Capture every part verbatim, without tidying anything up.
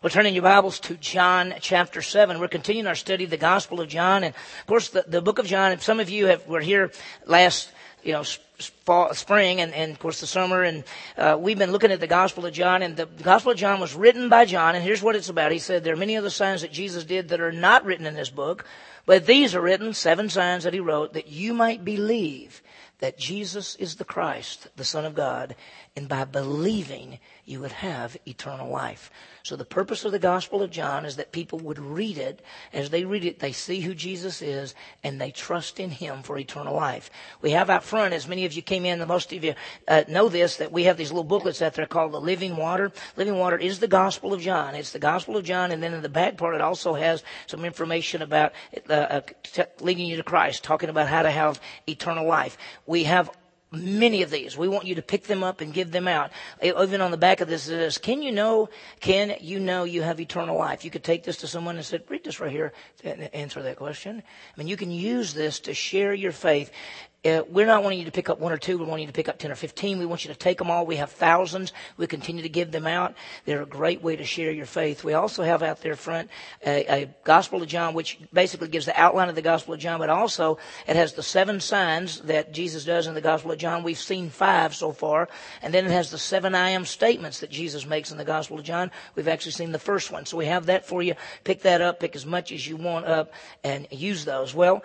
We're turning your Bibles to John chapter seven. We're continuing our study of the Gospel of John. And, of course, the, the book of John, some of you have, were here last, you know, fall, spring and, and, of course, the summer. And uh, we've been looking at the Gospel of John. And the, the Gospel of John was written by John. And here's what it's about. He said there are many other signs that Jesus did that are not written in this book. But these are written, seven signs that he wrote, that you might believe that Jesus is the Christ, the Son of God. And by believing, you would have eternal life. So the purpose of the Gospel of John is that people would read it. As they read it, they see who Jesus is, and they trust in him for eternal life. We have out front, as many of you came in, and most of you uh, know this, that we have these little booklets out there called the Living Water. Living Water is the Gospel of John. It's the Gospel of John, and then in the back part it also has some information about uh, uh, t- leading you to Christ, talking about how to have eternal life. We have many of these. We want you to pick them up and give them out. Even on the back of this, it says, can you know, can you know you have eternal life? You could take this to someone and say, read this right here to answer that question. I mean, you can use this to share your faith. Uh, we're not wanting you to pick up one or two. We want you to pick up ten or fifteen. We want you to take them all. We have thousands. We continue to give them out. They're a great way to share your faith. We also have out there front a, a Gospel of John, which basically gives the outline of the Gospel of John, but also it has the seven signs that Jesus does in the Gospel of John. We've seen five so far. And then it has the seven I am statements that Jesus makes in the Gospel of John. We've actually seen the first one. So we have that for you. Pick that up. Pick as much as you want up and use those. Well,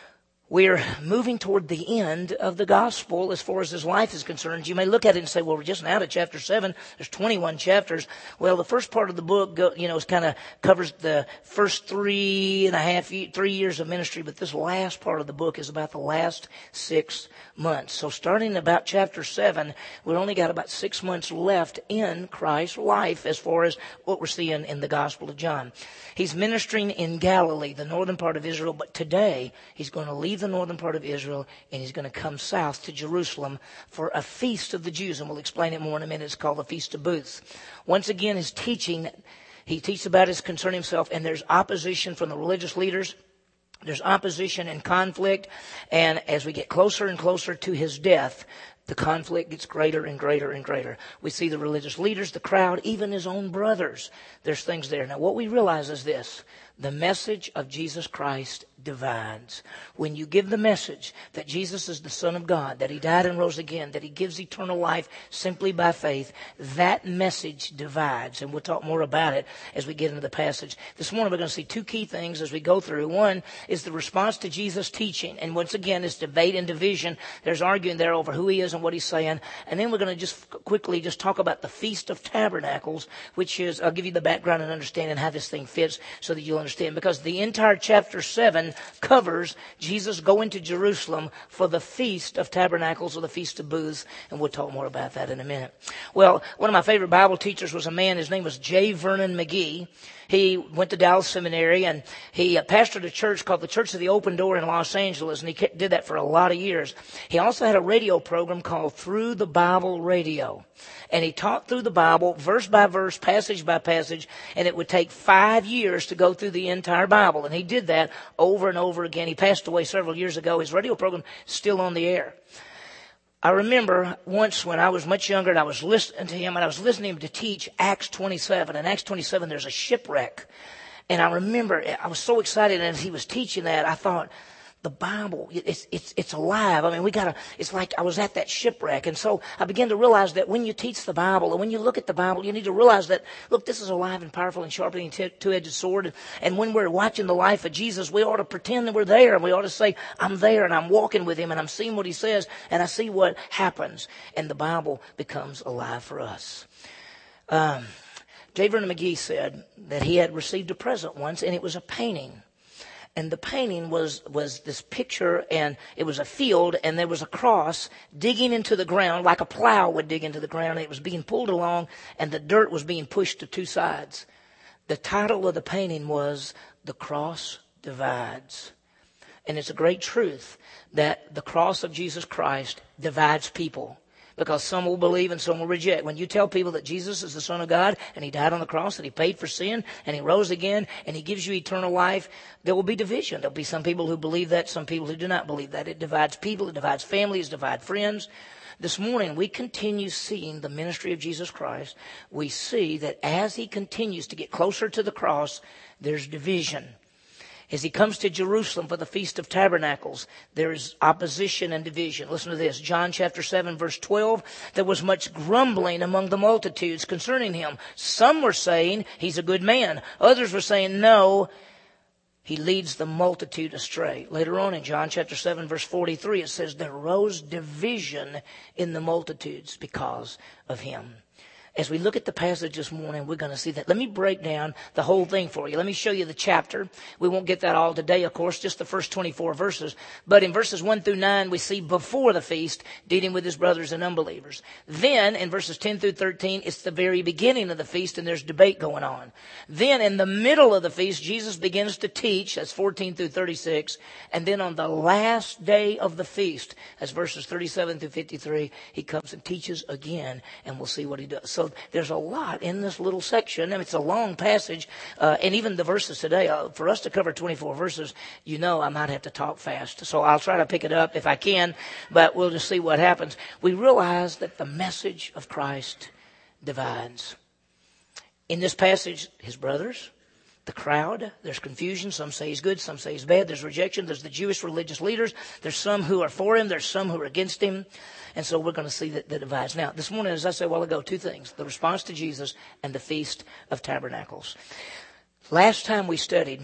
we're moving toward the end of the gospel as far as his life is concerned. You may look at it and say, well, we're just now to chapter seven. There's twenty-one chapters. Well, the first part of the book, you know, is kind of covers the first three and a half, three years of ministry. But this last part of the book is about the last six months. So starting about chapter seven, we've only got about six months left in Christ's life as far as what we're seeing in the Gospel of John. He's ministering in Galilee, the northern part of Israel. But today, he's going to leave the northern part of Israel, and he's going to come south to Jerusalem for a feast of the Jews, and we'll explain it more in a minute. It's called the Feast of Booths. Once again, his teaching, he teaches about his concern himself, and there's opposition from the religious leaders. There's opposition and conflict, and as we get closer and closer to his death, the conflict gets greater and greater and greater. We see the religious leaders, the crowd, even his own brothers. There's things there. Now, what we realize is this. The message of Jesus Christ divides. When you give the message that Jesus is the Son of God, that he died and rose again, that he gives eternal life simply by faith, that message divides. And we'll talk more about it as we get into the passage. This morning we're going to see two key things as we go through. One is the response to Jesus' teaching. And once again, it's debate and division. There's arguing there over who he is and what he's saying. And then we're going to just quickly just talk about the Feast of Tabernacles, which is, I'll give you the background and understanding how this thing fits so that you'll understand, because the entire chapter seven covers Jesus going to Jerusalem for the Feast of Tabernacles or the Feast of Booths, and we'll talk more about that in a minute. Well, one of my favorite Bible teachers was a man, his name was J. Vernon McGee. He went to Dallas Seminary, and he uh, pastored a church called the Church of the Open Door in Los Angeles, and he did that for a lot of years. He also had a radio program called Through the Bible Radio, and he taught through the Bible, verse by verse, passage by passage, and it would take five years to go through the entire Bible, and he did that over and over again. He passed away several years ago. His radio program is still on the air. I remember once when I was much younger and I was listening to him and I was listening to him to teach Acts twenty-seven. In Acts twenty-seven, there's a shipwreck. And I remember I was so excited, and as he was teaching that, I thought, the Bible, it's, it's, it's alive. I mean, we gotta, it's like I was at that shipwreck. And so I began to realize that when you teach the Bible and when you look at the Bible, you need to realize that, look, this is alive and powerful and sharper than a two-edged sword. And, and when we're watching the life of Jesus, we ought to pretend that we're there, and we ought to say, I'm there and I'm walking with him and I'm seeing what he says and I see what happens. And the Bible becomes alive for us. Um, J. Vernon McGee said that he had received a present once, and it was a painting. And the painting was, was this picture, and it was a field, and there was a cross digging into the ground like a plow would dig into the ground. And it was being pulled along, and the dirt was being pushed to two sides. The title of the painting was The Cross Divides. And it's a great truth that the cross of Jesus Christ divides people. Because some will believe and some will reject. When you tell people that Jesus is the Son of God and he died on the cross and he paid for sin and he rose again and he gives you eternal life, there will be division. There'll be some people who believe that, some people who do not believe that. It divides people, it divides families, it divides friends. This morning, we continue seeing the ministry of Jesus Christ. We see that as he continues to get closer to the cross, there's division. As he comes to Jerusalem for the Feast of Tabernacles, there is opposition and division. Listen to this. John chapter seven, verse twelve. There was much grumbling among the multitudes concerning him. Some were saying, he's a good man. Others were saying, no, he leads the multitude astray. Later on in John chapter seven, verse forty-three, it says, there arose division in the multitudes because of him. As we look at the passage this morning, we're going to see that. Let me break down the whole thing for you. Let me show you the chapter. We won't get that all today, of course, just the first twenty-four verses. But in verses one through nine, we see before the feast, dealing with his brothers and unbelievers. Then, in verses ten through thirteen, it's the very beginning of the feast, and there's debate going on. Then, in the middle of the feast, Jesus begins to teach. That's fourteen through thirty-six. And then on the last day of the feast, that's verses thirty-seven through fifty-three, he comes and teaches again, and we'll see what he does. So there's a lot in this little section. I mean, it's a long passage, uh, and even the verses today, uh, for us to cover twenty-four verses, you know I might have to talk fast. So I'll try to pick it up if I can, but we'll just see what happens. We realize that the message of Christ divides. In this passage, his brothers, the crowd, there's confusion. Some say he's good, some say he's bad. There's rejection. There's the Jewish religious leaders. There's some who are for him. There's some who are against him. And so we're going to see that the divides. Now, this morning, as I said a while ago, two things. The response to Jesus and the Feast of Tabernacles. Last time we studied,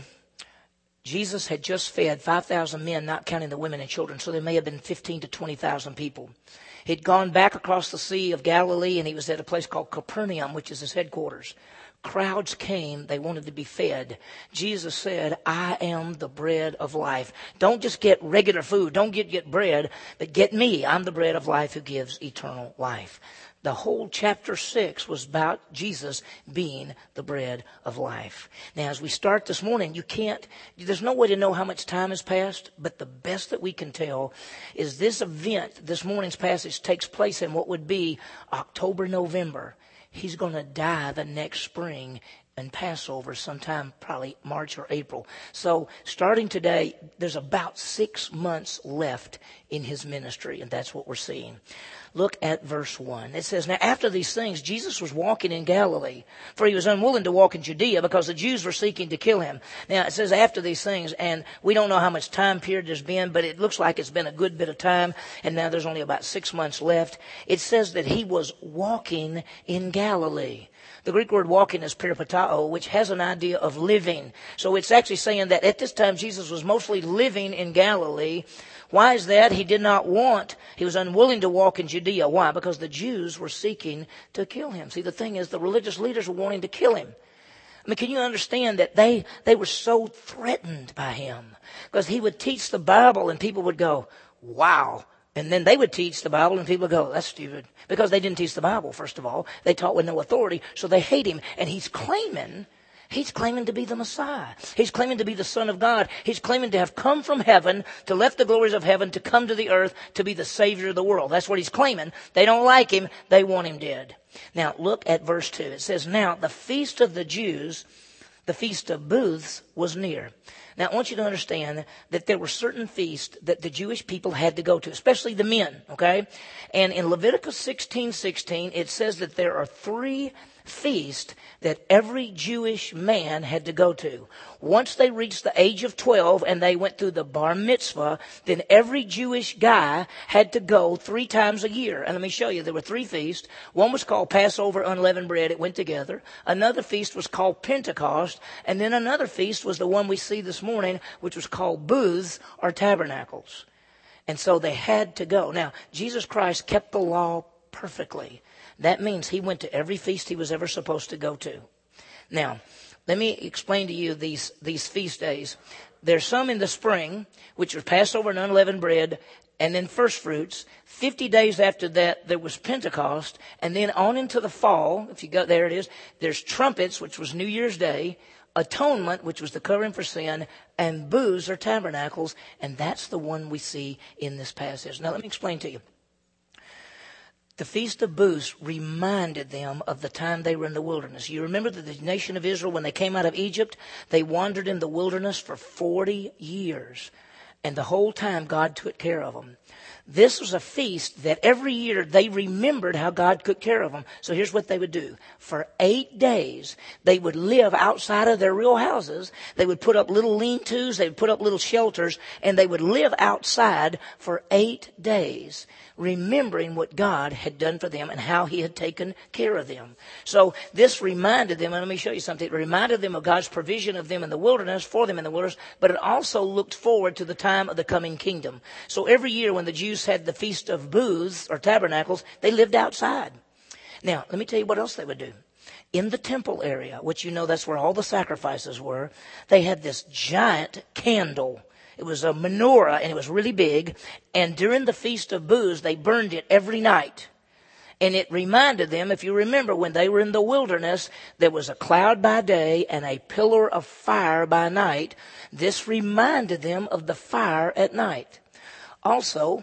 Jesus had just fed five thousand men, not counting the women and children. So there may have been fifteen to twenty thousand people. He'd gone back across the Sea of Galilee, and he was at a place called Capernaum, which is his headquarters. Crowds came. They wanted to be fed. Jesus said, I am the bread of life. Don't just get regular food. Don't get, get bread, but get me. I'm the bread of life who gives eternal life. The whole chapter six was about Jesus being the bread of life. Now, as we start this morning, you can't, there's no way to know how much time has passed, but the best that we can tell is this event, this morning's passage, takes place in what would be October, November. He's going to die the next spring and Passover sometime probably March or April. So starting today, there's about six months left in his ministry, and that's what we're seeing. Look at verse one. It says, now after these things, Jesus was walking in Galilee, for he was unwilling to walk in Judea because the Jews were seeking to kill him. Now it says after these things, and we don't know how much time period there's been, but it looks like it's been a good bit of time, and now there's only about six months left. It says that he was walking in Galilee. The Greek word walking is peripatao, which has an idea of living. So it's actually saying that at this time Jesus was mostly living in Galilee. Why is that? He did not want, he was unwilling to walk in Judea. Why? Because the Jews were seeking to kill him. See, the thing is, the religious leaders were wanting to kill him. I mean, can you understand that they, they were so threatened by him? Because he would teach the Bible and people would go, wow. And then they would teach the Bible and people would go, that's stupid. Because they didn't teach the Bible, first of all. They taught with no authority, so they hate him. And he's claiming, he's claiming to be the Messiah. He's claiming to be the Son of God. He's claiming to have come from heaven, to left the glories of heaven, to come to the earth, to be the Savior of the world. That's what he's claiming. They don't like him. They want him dead. Now, look at verse two. It says, now the feast of the Jews, the Feast of Booths, was near. Now, I want you to understand that there were certain feasts that the Jewish people had to go to, especially the men, okay? And in Leviticus sixteen sixteen, it says that there are three feast that every Jewish man had to go to. Once they reached the age of twelve and they went through the bar mitzvah, then every Jewish guy had to go three times a year. And let me show you, there were three feasts. One was called Passover, unleavened bread. It went together. Another feast was called Pentecost. And then another feast was the one we see this morning, which was called Booths or Tabernacles. And so they had to go. Now, Jesus Christ kept the law perfectly. That means he went to every feast he was ever supposed to go to. Now, let me explain to you these, these feast days. There's some in the spring, which are Passover and unleavened bread, and then first fruits. Fifty days after that, there was Pentecost, and then on into the fall, if you go, there it is, there's trumpets, which was New Year's Day, atonement, which was the covering for sin, and booths or tabernacles, and that's the one we see in this passage. Now, let me explain to you. The Feast of Booths reminded them of the time they were in the wilderness. You remember that the nation of Israel, when they came out of Egypt, they wandered in the wilderness for forty years. And the whole time, God took care of them. This was a feast that every year they remembered how God took care of them. So here's what they would do. For eight days, they would live outside of their real houses. They would put up little lean-tos. They would put up little shelters. And they would live outside for eight days, remembering what God had done for them and how he had taken care of them. So this reminded them, and let me show you something. It reminded them of God's provision of them in the wilderness, for them in the wilderness, but it also looked forward to the time of the coming kingdom. So every year when the Jews had the Feast of Booths or Tabernacles, they lived outside. Now, let me tell you what else they would do. In the temple area, which you know that's where all the sacrifices were, they had this giant candle. It was a menorah, and it was really big. And during the Feast of Booths, they burned it every night. And it reminded them, if you remember, when they were in the wilderness, there was a cloud by day and a pillar of fire by night. This reminded them of the fire at night. Also,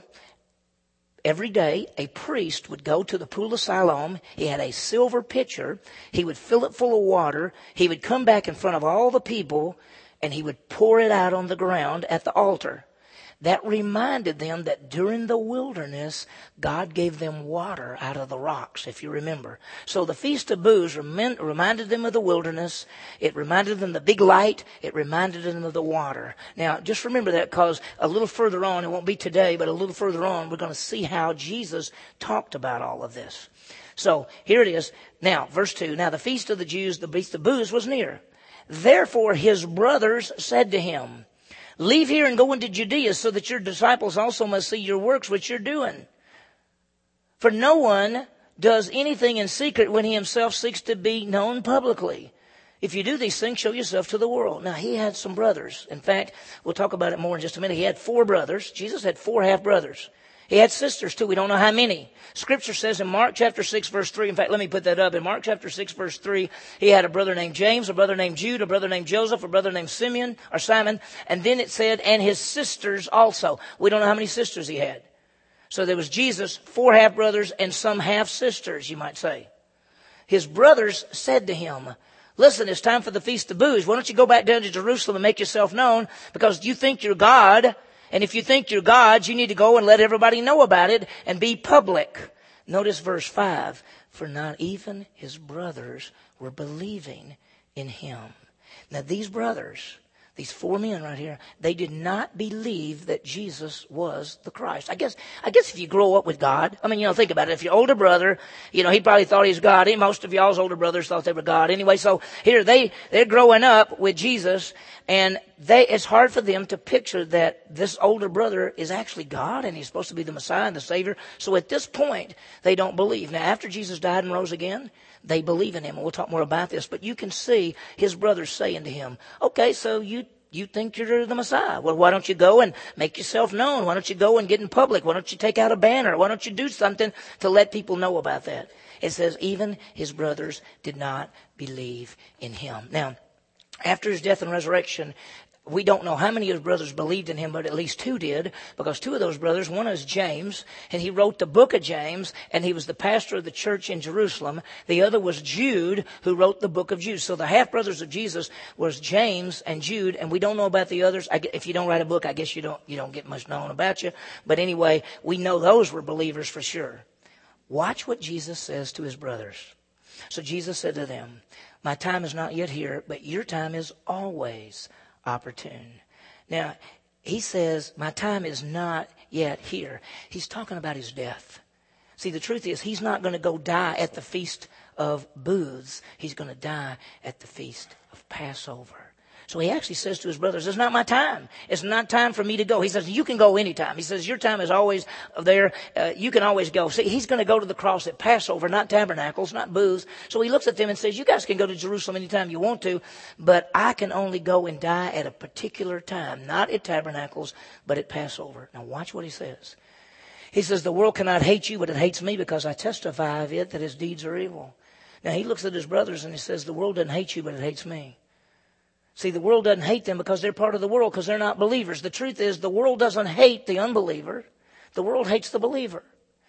every day, a priest would go to the pool of Siloam. He had a silver pitcher. He would fill it full of water. He would come back in front of all the people, and he would pour it out on the ground at the altar. That reminded them that during the wilderness, God gave them water out of the rocks, if you remember. So the Feast of Booths remind, reminded them of the wilderness. It reminded them of the big light. It reminded them of the water. Now, just remember that, because a little further on, it won't be today, but a little further on, we're going to see how Jesus talked about all of this. So here it is. Now, verse two. Now the Feast of the Jews, the Feast of Booths, was near. Therefore his brothers said to him, leave here and go into Judea, so that your disciples also must see your works which you're doing. For no one does anything in secret when he himself seeks to be known publicly. If you do these things, show yourself to the world. Now, he had some brothers. In fact, we'll talk about it more in just a minute. He had four brothers. Jesus had four half-brothers. He had sisters too. We don't know how many. Scripture says in Mark chapter six verse three. In fact, let me put that up. In Mark chapter six verse three, he had a brother named James, a brother named Jude, a brother named Joseph, a brother named Simeon or Simon. And then it said, and his sisters also. We don't know how many sisters he had. So there was Jesus, four half-brothers, and some half-sisters, you might say. His brothers said to him, listen, it's time for the Feast of Booths. Why don't you go back down to Jerusalem and make yourself known? Because you think you're God. And if you think you're God, you need to go and let everybody know about it and be public. Notice verse five. For not even his brothers were believing in him. Now these brothers, these four men right here, they did not believe that Jesus was the Christ. I guess, I guess if you grow up with God, I mean, you know, think about it. If your older brother, you know, he probably thought he was God. Most of y'all's older brothers thought they were God. Anyway, so here they, they're growing up with Jesus, and they, it's hard for them to picture that this older brother is actually God and he's supposed to be the Messiah and the Savior. So at this point, they don't believe. Now, after Jesus died and rose again, they believe in him. And we'll talk more about this. But you can see his brothers saying to him, okay, so you, you think you're the Messiah. Well, why don't you go and make yourself known? Why don't you go and get in public? Why don't you take out a banner? Why don't you do something to let people know about that? It says even his brothers did not believe in him. Now, after his death and resurrection, we don't know how many of his brothers believed in him, but at least two did, because two of those brothers, one is James, and he wrote the book of James, and he was the pastor of the church in Jerusalem. The other was Jude, who wrote the book of Jude. So the half-brothers of Jesus was James and Jude, and we don't know about the others. I, if you don't write a book, I guess you don't, you don't get much known about you. But anyway, we know those were believers for sure. Watch what Jesus says to his brothers. So Jesus said to them, my time is not yet here, but your time is always opportune. Now, he says, my time is not yet here. He's talking about his death. See, the truth is, he's not going to go die at the Feast of Booths. He's going to die at the Feast of Passover. So he actually says to his brothers, it's not my time. It's not time for me to go. He says, you can go anytime. He says, your time is always there. Uh, you can always go. See, he's going to go to the cross at Passover, not Tabernacles, not Booths. So he looks at them and says, you guys can go to Jerusalem anytime you want to, but I can only go and die at a particular time, not at Tabernacles, but at Passover. Now watch what he says. He says, the world cannot hate you, but it hates me because I testify of it that his deeds are evil. Now he looks at his brothers and he says, the world doesn't hate you, but it hates me. See, the world doesn't hate them because they're part of the world, because they're not believers. The truth is, the world doesn't hate the unbeliever. The world hates the believer.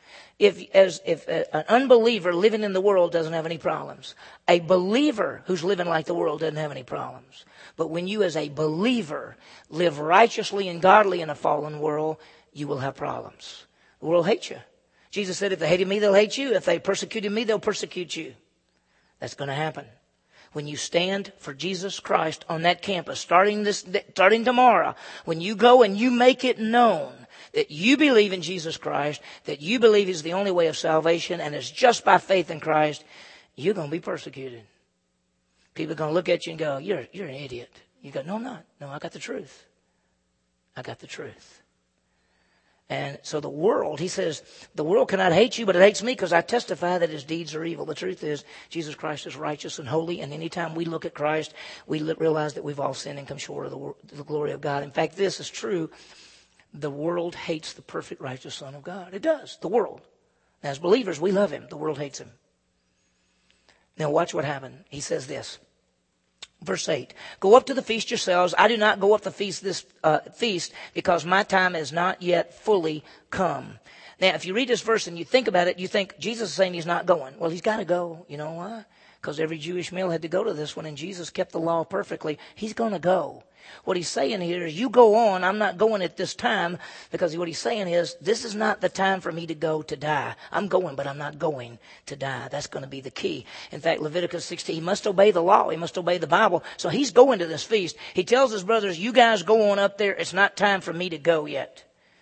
If, as, if an unbeliever living in the world doesn't have any problems, a believer who's living like the world doesn't have any problems. But when you as a believer live righteously and godly in a fallen world, you will have problems. The world hates you. Jesus said, if they hated me, they'll hate you. If they persecuted me, they'll persecute you. That's going to happen. When you stand for Jesus Christ on that campus, starting this, starting tomorrow, when you go and you make it known that you believe in Jesus Christ, that you believe He's the only way of salvation, and it's just by faith in Christ, you're going to be persecuted. People are going to look at you and go, you're, you're an idiot. You go, no, I'm not. No, I got the truth. I got the truth. And so the world, he says, the world cannot hate you, but it hates me because I testify that his deeds are evil. The truth is, Jesus Christ is righteous and holy. And anytime we look at Christ, we realize that we've all sinned and come short of the, the glory of God. In fact, this is true. The world hates the perfect, righteous Son of God. It does. The world. As believers, we love him. The world hates him. Now watch what happened. He says this. Verse eight, go up to the feast yourselves. I do not go up the feast this uh, feast because my time has not yet fully come. Now, if you read this verse and you think about it, you think Jesus is saying he's not going. Well, he's got to go. You know why? Because every Jewish male had to go to this one, and Jesus kept the law perfectly. He's going to go. What he's saying here is, you go on. I'm not going at this time, because what he's saying is, this is not the time for me to go to die. I'm going, but I'm not going to die. That's going to be the key. In fact, Leviticus sixteen, he must obey the law. He must obey the Bible. So he's going to this feast. He tells his brothers, you guys go on up there. It's not time for me to go yet.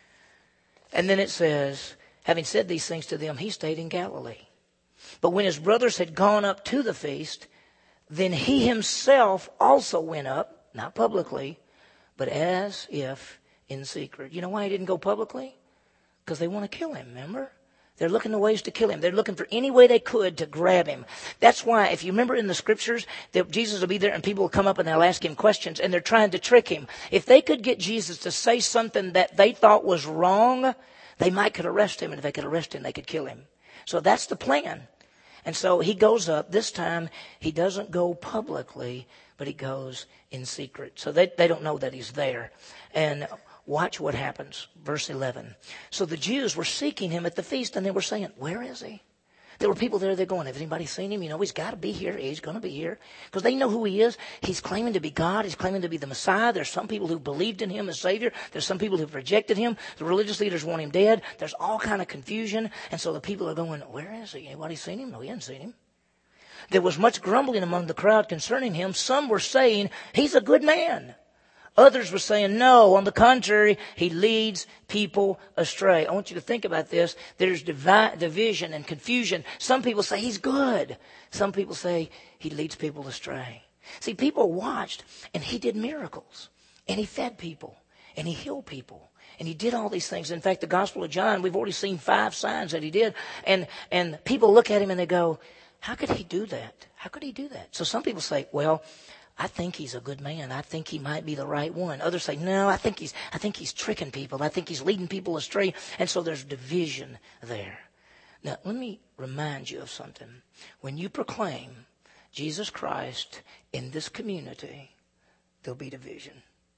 And then it says, having said these things to them, he stayed in Galilee. But when his brothers had gone up to the feast, then he himself also went up, not publicly, but as if in secret. You know why he didn't go publicly? Because they want to kill him, remember? They're looking for ways to kill him. They're looking for any way they could to grab him. That's why, if you remember in the scriptures, that Jesus will be there and people will come up and they'll ask him questions and they're trying to trick him. If they could get Jesus to say something that they thought was wrong, they might could arrest him. And if they could arrest him, they could kill him. So that's the plan. And so he goes up. This time, he doesn't go publicly, but he goes in secret. So they, they don't know that he's there. And watch what happens. Verse eleven. So the Jews were seeking him at the feast, and they were saying, where is he? There were people there, they're going, have anybody seen him? You know, he's got to be here. He's going to be here. Because they know who he is. He's claiming to be God. He's claiming to be the Messiah. There's some people who believed in him as Savior. There's some people who've rejected him. The religious leaders want him dead. There's all kind of confusion. And so the people are going, where is he? Anybody seen him? No, he hasn't seen him. There was much grumbling among the crowd concerning him. Some were saying, he's a good man. Others were saying, no, on the contrary, he leads people astray. I want you to think about this. There's divi- division and confusion. Some people say he's good. Some people say he leads people astray. See, people watched, and he did miracles, and he fed people, and he healed people, and he did all these things. In fact, the Gospel of John, we've already seen five signs that he did, and, and people look at him and they go, how could he do that? How could he do that? So some people say, well, I think he's a good man. I think he might be the right one. Others say, no, I think he's, I think he's tricking people. I think he's leading people astray. And so there's division there. Now, let me remind you of something. When you proclaim Jesus Christ in this community, there'll be division.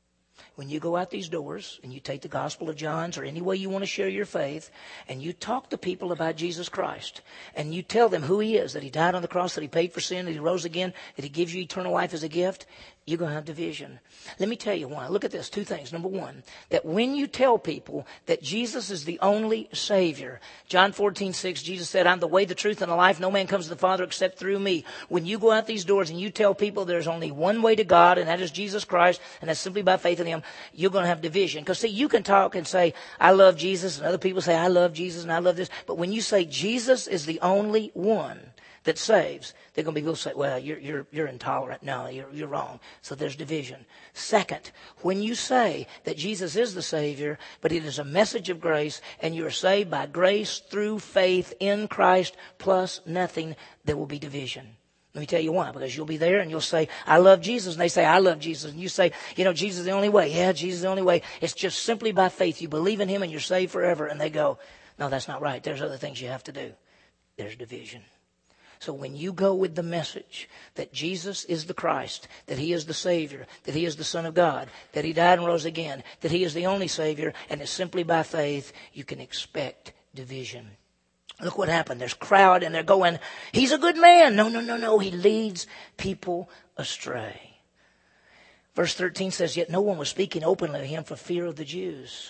When you go out these doors and you take the Gospel of John's or any way you want to share your faith and you talk to people about Jesus Christ and you tell them who he is, that he died on the cross, that he paid for sin, that he rose again, that he gives you eternal life as a gift, you're going to have division. Let me tell you why. Look at this. Two things. Number one, that when you tell people that Jesus is the only Savior, John fourteen six, Jesus said, I'm the way, the truth, and the life. No man comes to the Father except through me. When you go out these doors and you tell people there's only one way to God, and that is Jesus Christ, and that's simply by faith in him, you're going to have division. Because see, you can talk and say, I love Jesus, and other people say, I love Jesus, and I love this. But when you say Jesus is the only one that saves, they're going to be people say, well, you're, you're, you're intolerant. No, you're, you're wrong. So there's division. Second, when you say that Jesus is the Savior, but it is a message of grace, and you're saved by grace through faith in Christ plus nothing, there will be division. Let me tell you why. Because you'll be there and you'll say, I love Jesus. And they say, I love Jesus. And you say, you know, Jesus is the only way. Yeah, Jesus is the only way. It's just simply by faith. You believe in him and you're saved forever. And they go, no, that's not right. There's other things you have to do. There's division. So when you go with the message that Jesus is the Christ, that he is the Savior, that he is the Son of God, that he died and rose again, that he is the only Savior, and it's simply by faith, you can expect division. Look what happened. There's crowd and they're going, he's a good man. No, no, no, no. He leads people astray. Verse thirteen says, yet no one was speaking openly to him for fear of the Jews.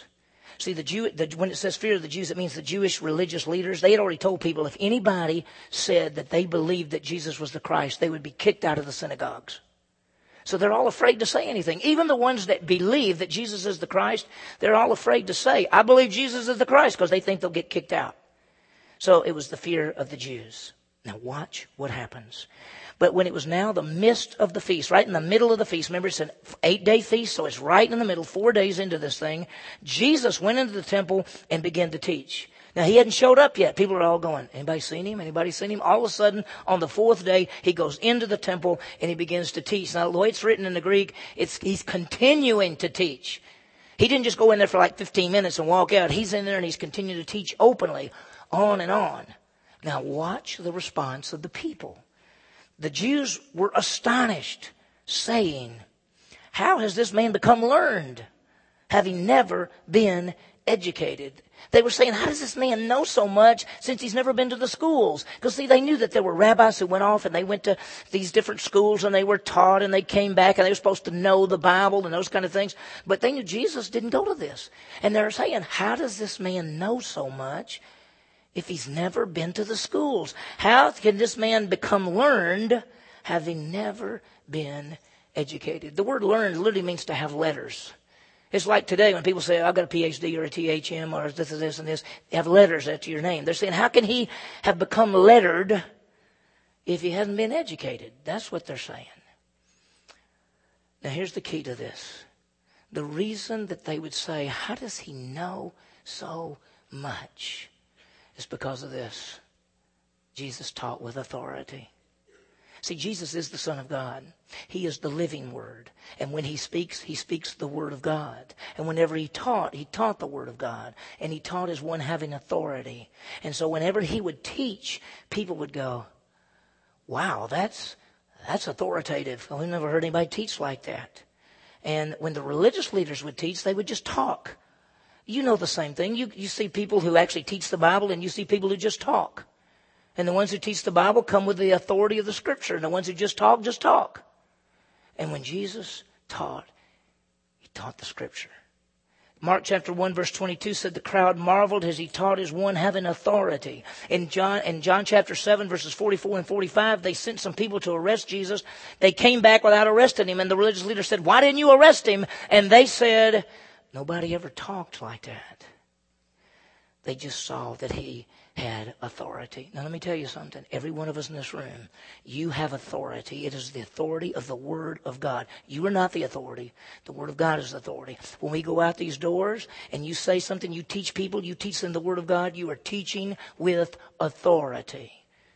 See, the Jew, the, when it says fear of the Jews, it means the Jewish religious leaders. They had already told people if anybody said that they believed that Jesus was the Christ, they would be kicked out of the synagogues. So they're all afraid to say anything. Even the ones that believe that Jesus is the Christ, they're all afraid to say, I believe Jesus is the Christ, because they think they'll get kicked out. So it was the fear of the Jews. Now watch what happens. But when it was now the midst of the feast, right in the middle of the feast, remember it's an eight-day feast, so it's right in the middle, four days into this thing, Jesus went into the temple and began to teach. Now, he hadn't showed up yet. People are all going, anybody seen him? Anybody seen him? All of a sudden, on the fourth day, he goes into the temple and he begins to teach. Now, the way it's written in the Greek, it's he's continuing to teach. He didn't just go in there for like fifteen minutes and walk out. He's in there and he's continuing to teach openly, on and on. Now, watch the response of the people. The Jews were astonished, saying, how has this man become learned, having never been educated? They were saying, how does this man know so much since he's never been to the schools? Because, see, they knew that there were rabbis who went off and they went to these different schools and they were taught and they came back and they were supposed to know the Bible and those kind of things. But they knew Jesus didn't go to this. And they're saying, how does this man know so much if he's never been to the schools? How can this man become learned having never been educated? The word learned literally means to have letters. It's like today when people say, I've got a P H D or a T H M or this and this and this. They have letters after your name. They're saying, how can he have become lettered if he hasn't been educated? That's what they're saying. Now, here's the key to this. The reason that they would say, how does he know so much? Is because of this. Jesus taught with authority. See, Jesus is the Son of God. He is the living Word. And when he speaks, he speaks the Word of God. And whenever he taught, he taught the Word of God. And he taught as one having authority. And so whenever he would teach, people would go, wow, that's that's authoritative. Well, we've never heard anybody teach like that. And when the religious leaders would teach, they would just talk. You know the same thing. You, you see people who actually teach the Bible and you see people who just talk. And the ones who teach the Bible come with the authority of the Scripture. And the ones who just talk, just talk. And when Jesus taught, he taught the Scripture. Mark chapter one verse twenty-two said the crowd marveled as he taught as one having authority. In John, in John chapter seven verses forty-four and forty-five, they sent some people to arrest Jesus. They came back without arresting him. And the religious leader said, why didn't you arrest him? And they said, nobody ever talked like that. They just saw that he had authority. Now let me tell you something. Every one of us in this room, you have authority. It is the authority of the Word of God. You are not the authority. The Word of God is the authority. When we go out these doors and you say something, you teach people, you teach them the Word of God, you are teaching with authority.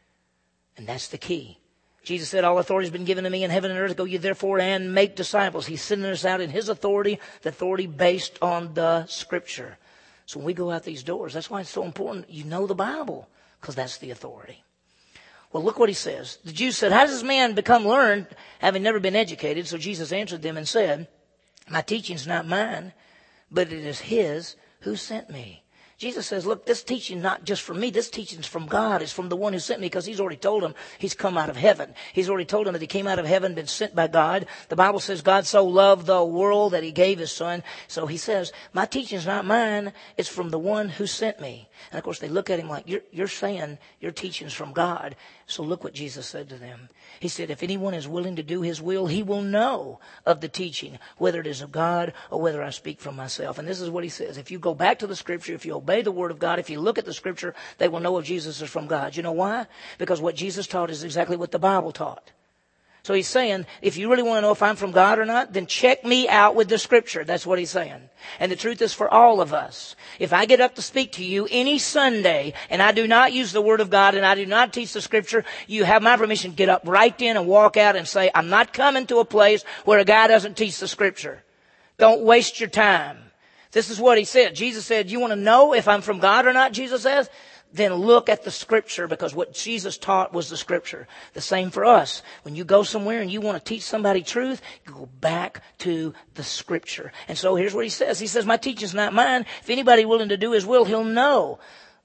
And that's the key. Jesus said, all authority has been given to me in heaven and earth. Go ye therefore and make disciples. He's sending us out in his authority, the authority based on the Scripture. So when we go out these doors, that's why it's so important you know the Bible, because that's the authority. Well, look what he says. The Jews said, how does this man become learned, having never been educated? So Jesus answered them and said, my teaching's not mine, but it is his who sent me. Jesus says, look, this teaching not just from me. This teaching's from God. It's from the one who sent me, because he's already told him he's come out of heaven. He's already told him that he came out of heaven, been sent by God. The Bible says God so loved the world that he gave his son. So he says, my teaching's not mine. It's from the one who sent me. And of course, they look at him like, you're, you're saying your teaching's from God. So look what Jesus said to them. He said, if anyone is willing to do his will, he will know of the teaching, whether it is of God or whether I speak from myself. And this is what he says. If you go back to the Scripture, if you obey the Word of God, if you look at the Scripture, they will know if Jesus is from God. You know why? Because what Jesus taught is exactly what the Bible taught. So he's saying, if you really want to know if I'm from God or not, then check me out with the Scripture. That's what he's saying. And the truth is for all of us. If I get up to speak to you any Sunday and I do not use the Word of God and I do not teach the Scripture, you have my permission to get up right then and walk out and say, I'm not coming to a place where a guy doesn't teach the Scripture. Don't waste your time. This is what he said. Jesus said, you want to know if I'm from God or not, Jesus says? Then look at the Scripture, because what Jesus taught was the Scripture. The same for us. When you go somewhere and you want to teach somebody truth, you go back to the Scripture. And so here's what he says. He says, my teaching's not mine. If anybody willing to do his will, he'll know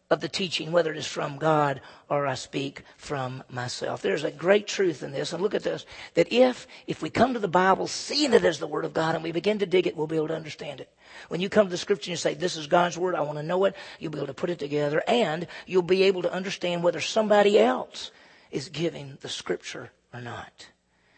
of the teaching, whether it is from God or I speak from myself. There's a great truth in this. And look at this, that if, if we come to the Bible seeing it as the Word of God and we begin to dig it, we'll be able to understand it. When you come to the Scripture and you say, this is God's Word, I want to know it, you'll be able to put it together and you'll be able to understand whether somebody else is giving the Scripture or not.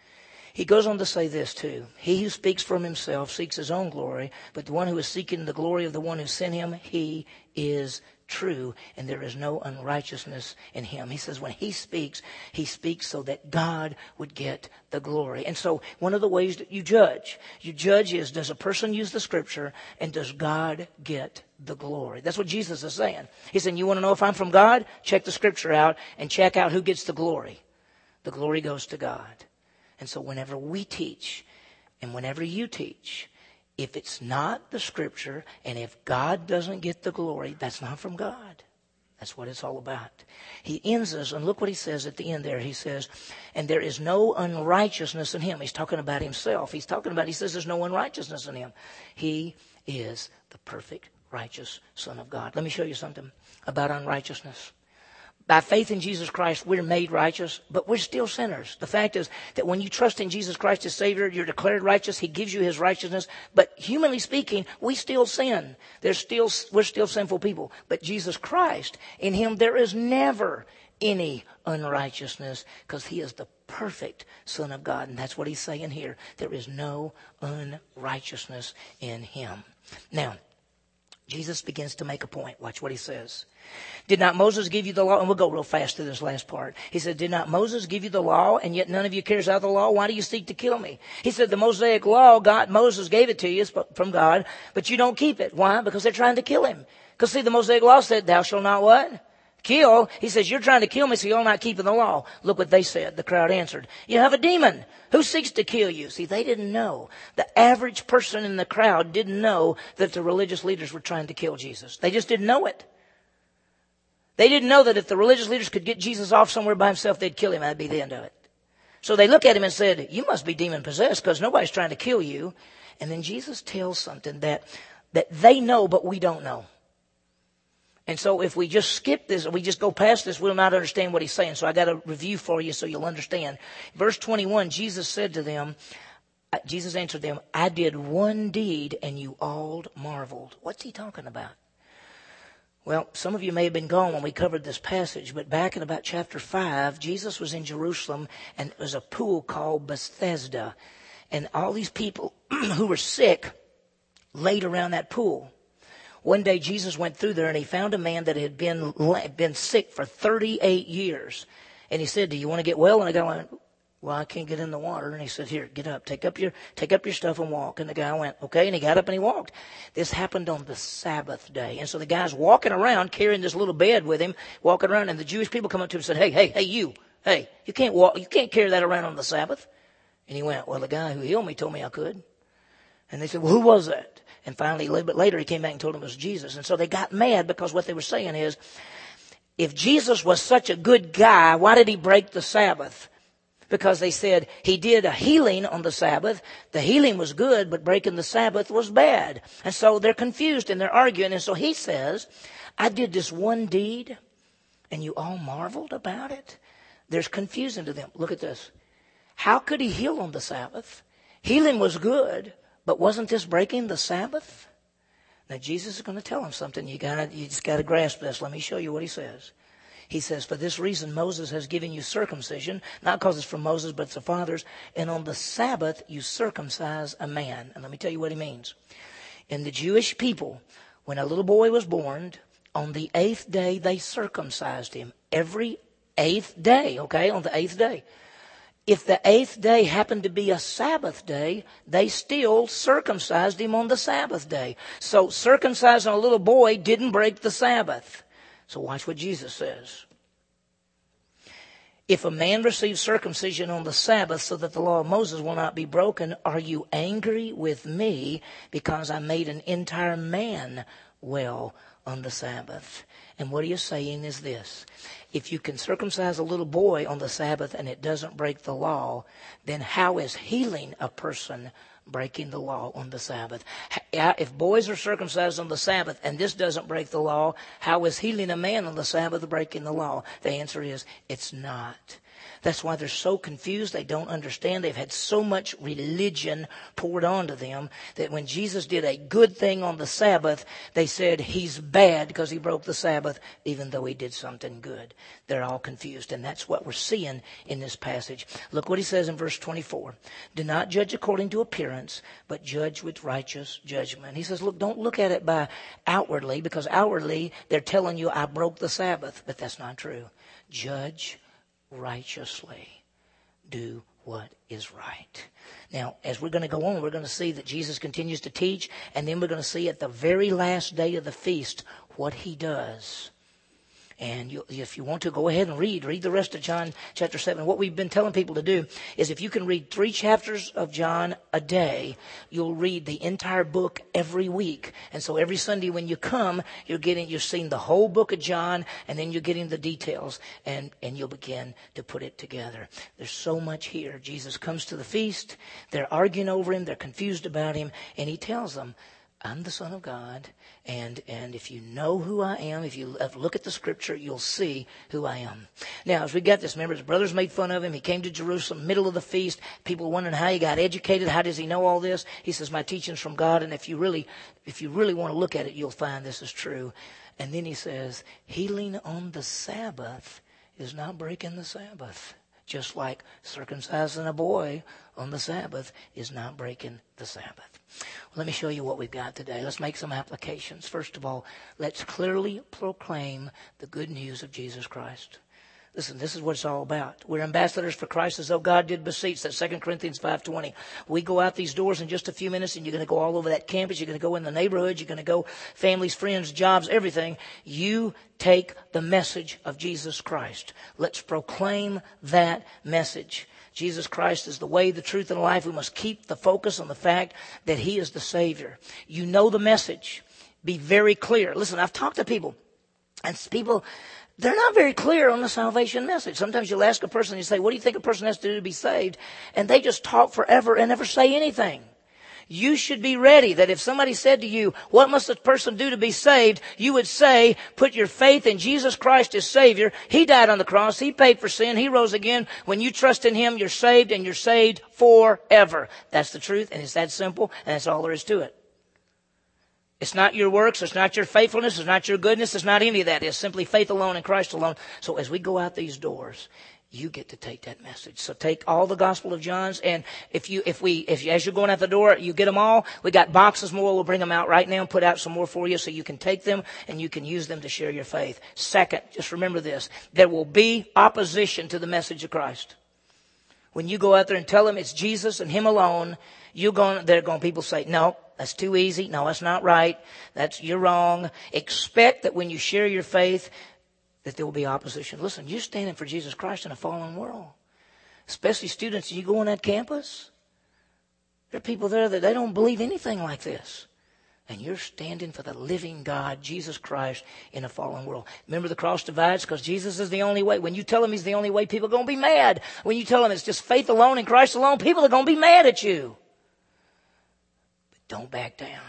He goes on to say this too. He who speaks from himself seeks his own glory, but the one who is seeking the glory of the one who sent him, he is true, and there is no unrighteousness in him. He says when he speaks, he speaks so that God would get the glory. And so one of the ways that you judge, you judge is, does a person use the Scripture and does God get the glory? That's what Jesus is saying. He's saying, you want to know if I'm from God? Check the Scripture out and check out who gets the glory. The glory goes to God. And so whenever we teach and whenever you teach, if it's not the Scripture and if God doesn't get the glory, that's not from God. That's what it's all about. He ends us, and look what he says at the end there. He says, and there is no unrighteousness in him. He's talking about himself. He's talking about, he says there's no unrighteousness in him. He is the perfect, righteous Son of God. Let me show you something about unrighteousness. By faith in Jesus Christ, we're made righteous, but we're still sinners. The fact is that when you trust in Jesus Christ as Savior, you're declared righteous. He gives you his righteousness. But humanly speaking, we still sin. There's still, we're still sinful people. But Jesus Christ, in him, there is never any unrighteousness because he is the perfect Son of God. And that's what he's saying here. There is no unrighteousness in him. Now, Jesus begins to make a point. Watch what he says. Did not Moses give you the law? And we'll go real fast to this last part. He said, did not Moses give you the law, and yet none of you carries out the law? Why do you seek to kill me? He said, the Mosaic law, God, Moses gave it to you from God, but you don't keep it. Why? Because they're trying to kill him. Because see, the Mosaic law said, thou shalt not what? Kill. He says, you're trying to kill me, so you're not keeping the law. Look what they said. The crowd answered, you have a demon. Who seeks to kill you? See, they didn't know. The average person in the crowd didn't know that the religious leaders were trying to kill Jesus. They just didn't know it. They didn't know that if the religious leaders could get Jesus off somewhere by himself, they'd kill him. That'd be the end of it. So they look at him and said, you must be demon possessed because nobody's trying to kill you. And then Jesus tells something that, that they know, but we don't know. And so if we just skip this, we just go past this, we'll not understand what he's saying. So I got a review for you so you'll understand. Verse twenty-one, Jesus said to them, Jesus answered them, I did one deed and you all marveled. What's he talking about? Well, some of you may have been gone when we covered this passage, but back in about chapter five, Jesus was in Jerusalem and it was a pool called Bethesda. And all these people who were sick laid around that pool. One day Jesus went through there and he found a man that had been, been sick for thirty-eight years. And he said, do you want to get well? And the guy went, well, I can't get in the water. And he said, here, get up, take up your, take up your stuff and walk. And the guy went, okay. And he got up and he walked. This happened on the Sabbath day. And so the guy's walking around carrying this little bed with him, walking around. And the Jewish people come up to him and said, hey, hey, hey, you, hey, you can't walk, you can't carry that around on the Sabbath. And he went, well, the guy who healed me told me I could. And they said, well, who was that? And finally, a little bit later, he came back and told them it was Jesus. And so they got mad because what they were saying is, if Jesus was such a good guy, why did he break the Sabbath? Because they said he did a healing on the Sabbath. The healing was good, but breaking the Sabbath was bad. And so they're confused and they're arguing. And so he says, I did this one deed and you all marveled about it. There's confusion to them. Look at this. How could he heal on the Sabbath? Healing was good, but wasn't this breaking the Sabbath? Now Jesus is going to tell him something. You gotta, you just got to grasp this. Let me show you what he says. He says, for this reason Moses has given you circumcision, not because it's from Moses, but it's the fathers. And on the Sabbath you circumcise a man. And let me tell you what he means. In the Jewish people, when a little boy was born, on the eighth day they circumcised him. Every eighth day, okay, on the eighth day. If the eighth day happened to be a Sabbath day, they still circumcised him on the Sabbath day. So circumcising a little boy didn't break the Sabbath. So watch what Jesus says. If a man receives circumcision on the Sabbath so that the law of Moses will not be broken, are you angry with me because I made an entire man well on the Sabbath? And what he is saying is this. If you can circumcise a little boy on the Sabbath and it doesn't break the law, then how is healing a person breaking the law on the Sabbath. If boys are circumcised on the Sabbath and this doesn't break the law, how is healing a man on the Sabbath breaking the law? The answer is, it's not. That's why they're so confused. They don't understand. They've had so much religion poured onto them that when Jesus did a good thing on the Sabbath, they said he's bad because he broke the Sabbath, even though he did something good. They're all confused. And that's what we're seeing in this passage. Look what he says in verse twenty-four. Do not judge according to appearance, but judge with righteous judgment. He says, look, don't look at it by outwardly, because outwardly they're telling you I broke the Sabbath, but that's not true. Judge righteously. Do what is right. Now, as we're going to go on, we're going to see that Jesus continues to teach, and then we're going to see at the very last day of the feast what he does. And you, if you want to, go ahead and read. Read the rest of John chapter seven. What we've been telling people to do is if you can read three chapters of John a day, you'll read the entire book every week. And so every Sunday when you come, you're getting, you're seeing the whole book of John, and then you're getting the details, and, and you'll begin to put it together. There's so much here. Jesus comes to the feast. They're arguing over him. They're confused about him. And he tells them, I'm the Son of God, and and if you know who I am, if you look at the Scripture, you'll see who I am. Now, as we got this, remember, his brothers made fun of him. He came to Jerusalem, middle of the feast. People wondering how he got educated. How does he know all this? He says, my teaching's from God, and if you really, if you really want to look at it, you'll find this is true. And then he says, healing on the Sabbath is not breaking the Sabbath. Just like circumcising a boy on the Sabbath is not breaking the Sabbath. Well, let me show you what we've got today. Let's make some applications. First of all, let's clearly proclaim the good news of Jesus Christ. Listen, this is what it's all about. We're ambassadors for Christ as though God did beseech. That's Second Corinthians five twenty. We go out these doors in just a few minutes, and you're going to go all over that campus. You're going to go in the neighborhood. You're going to go families, friends, jobs, everything. You take the message of Jesus Christ. Let's proclaim that message. Jesus Christ is the way, the truth, and the life. We must keep the focus on the fact that he is the Savior. You know the message. Be very clear. Listen, I've talked to people, and people, they're not very clear on the salvation message. Sometimes you'll ask a person, you say, what do you think a person has to do to be saved? And they just talk forever and never say anything. You should be ready that if somebody said to you, what must a person do to be saved? You would say, put your faith in Jesus Christ as Savior. He died on the cross. He paid for sin. He rose again. When you trust in him, you're saved, and you're saved forever. That's the truth, and it's that simple, and that's all there is to it. It's not your works. It's not your faithfulness. It's not your goodness. It's not any of that. It's simply faith alone in Christ alone. So as we go out these doors, you get to take that message. So take all the Gospel of John's, and if you, if we, if you, as you're going out the door, you get them all. We got boxes more. We'll bring them out right now and put out some more for you so you can take them and you can use them to share your faith. Second, just remember this. There will be opposition to the message of Christ. When you go out there and tell them it's Jesus and him alone, you're going, they're going, people say, no, that's too easy. No, that's not right. That's, you're wrong. Expect that when you share your faith, that there will be opposition. Listen, you're standing for Jesus Christ in a fallen world. Especially students, you go on that campus, there are people there that they don't believe anything like this. And you're standing for the living God, Jesus Christ, in a fallen world. Remember, the cross divides because Jesus is the only way. When you tell them he's the only way, people are going to be mad. When you tell them it's just faith alone in Christ alone, people are going to be mad at you. But don't back down.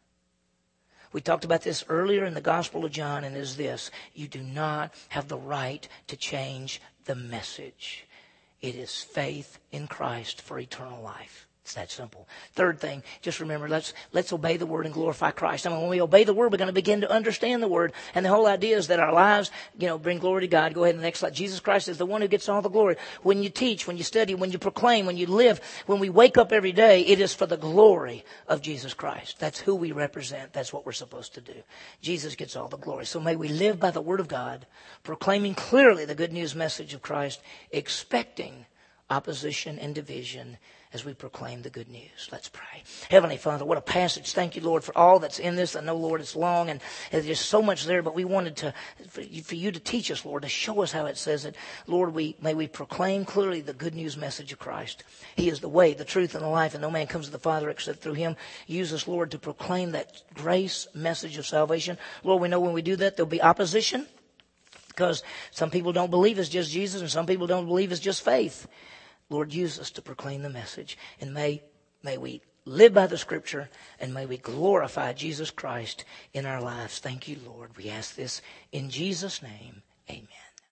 We talked about this earlier in the Gospel of John, and it is this. You do not have the right to change the message. It is faith in Christ for eternal life. It's that simple. Third thing, just remember, let's let's obey the Word and glorify Christ. I mean, when we obey the Word, we're going to begin to understand the Word. And the whole idea is that our lives, you know, bring glory to God. Go ahead to the next slide. Jesus Christ is the one who gets all the glory. When you teach, when you study, when you proclaim, when you live, when we wake up every day, it is for the glory of Jesus Christ. That's who we represent. That's what we're supposed to do. Jesus gets all the glory. So may we live by the Word of God, proclaiming clearly the good news message of Christ, expecting opposition and division as we proclaim the good news. Let's pray. Heavenly Father, what a passage. Thank you, Lord, for all that's in this. I know, Lord, it's long and there's just so much there, but we wanted to, for you, for you to teach us, Lord, to show us how it says it. Lord, we may we proclaim clearly the good news message of Christ. He is the way, the truth, and the life, and no man comes to the Father except through him. Use us, Lord, to proclaim that grace message of salvation. Lord, we know when we do that, there'll be opposition because some people don't believe it's just Jesus and some people don't believe it's just faith. Lord, use us to proclaim the message, and may May we live by the Scripture, and may we glorify Jesus Christ in our lives. Thank you, Lord. We ask this in Jesus' name. Amen.